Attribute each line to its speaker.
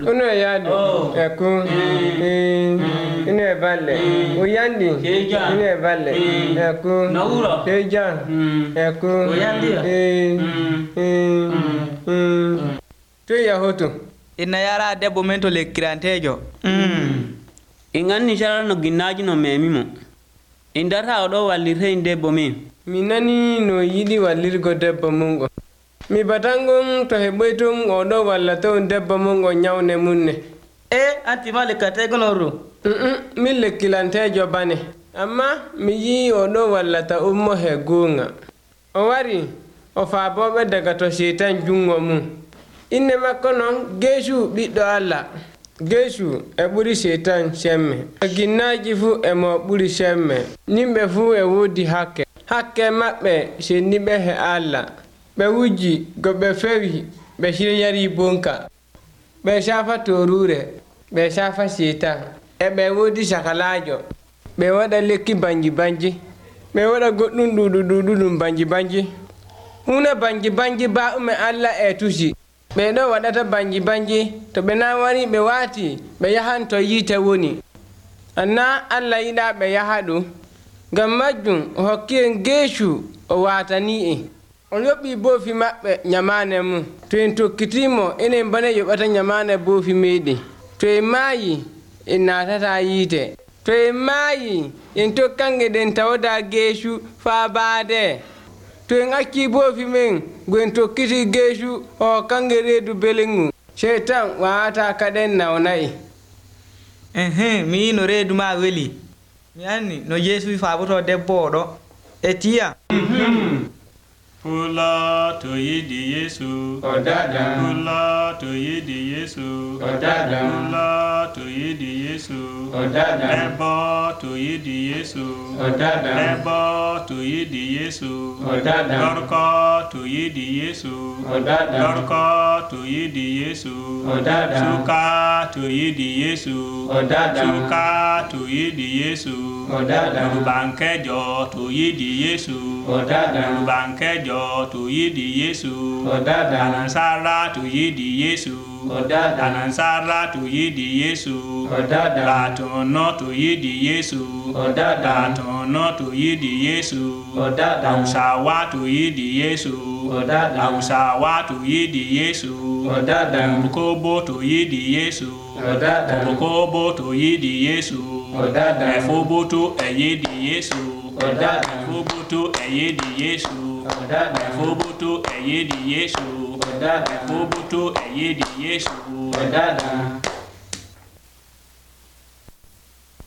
Speaker 1: Uno yadi. Eku. Ine evalle. Uyandi. Ine evalle. Eku.
Speaker 2: Naura.
Speaker 1: Teja. Eku.
Speaker 2: Uyandi.
Speaker 1: To yahoto.
Speaker 3: Ina yara debbo men to lekkirantejo.
Speaker 2: Ingani shara no ginnaji no memimo. Indata odo wallirte debbo min.
Speaker 1: Mi nani no yidi wallirgo debbo mungo. Mi batangum to heɓoytum oɗo wallata debbo mungo nyawne munne.
Speaker 2: Anti ma lekkatego noru.
Speaker 1: Min lekkilantejo bane. Amma mi yi oɗo wallata ummo he guunga. O wari o faaboɓe daga to shaitan jungo mum. Inne makko non Geesu ɓiɗɗo Allah. Geesu e ɓuri shaitan semme. Ginnaji fu e mo ɓuri semme. Nimɓe fu e wodi hakke. Hakke maɓɓe senniɓe he Allah. Ɓe wujji go ɓe fewi ɓe shiryari bonka. Ɓe shafa torure, ɓe shafa shaitan. E ɓe wodi sakalajo. Ɓe waɗa lekki banji. Ɓe waɗa goɗɗum ɗuɗum banji. Huna banji ba ume Allah e tusi. Ɓe ɗo waɗata banji to ɓe na wari ɓe wati ɓe yahan to yite woni. Anna Allah yiɗa ɓe yaha ɗum. Ngam majjum o hokki en Geesu o watani en. O yoɓi boofi maɓɓe nyamane mum. To en tokkitimo enen bane yoɓata nyamane boofi meɗen. To en maayi en natata yite. To en maayi en tokkange ɗen tawada Geesu faa baade. To en acci boofi men go en tokkiti Geesu o hokkange reedu belengu. Shaitan wawata kaɗen nawnayi.
Speaker 3: Mi yi no reedu ma weli. Mi anni no Yeesu faaboto debbo oɗo. E tiya.
Speaker 4: Pula to yidi Yesu.
Speaker 1: Odada.
Speaker 4: Pula to yidi Yesu.
Speaker 1: Odada.
Speaker 4: Pula to yidi Yesu.
Speaker 1: Odada.
Speaker 4: Ebo to yidi Yesu.
Speaker 1: Odada.
Speaker 4: Ebo to yidi Yesu.
Speaker 1: Odada.
Speaker 4: Dorko to yidi Yesu.
Speaker 1: Odada.
Speaker 4: Dorko to yidi Yesu.
Speaker 1: Odada.
Speaker 4: Suka to yidi Yesu.
Speaker 1: Odada.
Speaker 4: Suka to yidi Yesu.
Speaker 1: Odada.
Speaker 4: Rubankejo to yidi Yesu.
Speaker 1: Odada.
Speaker 4: Rubankejo to yidi Yesu.
Speaker 1: Odada.
Speaker 4: Anansara to yidi Yesu.
Speaker 1: Odada.
Speaker 4: Anansara to yidi Yesu.
Speaker 1: Odada.
Speaker 4: Latono to yidi Yesu.
Speaker 1: Odada.
Speaker 4: Latono to yidi Yesu.
Speaker 1: Odada.
Speaker 4: Ausawa to yidi Yesu.
Speaker 1: Odada.
Speaker 4: Ausawa to yidi Yesu.
Speaker 1: Odada.
Speaker 4: Bukobo to yidi Yesu.
Speaker 1: Odada.
Speaker 4: Bukobo to yidi Yesu.
Speaker 1: Odada.
Speaker 4: Efoboto eyidi Yesu.
Speaker 1: Odada.
Speaker 4: Efoboto eyidi Yesu.
Speaker 1: Odada.
Speaker 4: Efoboto eyidi Yesu.
Speaker 1: Odada.
Speaker 4: Efoboto eyidi Yesu.
Speaker 1: Odada.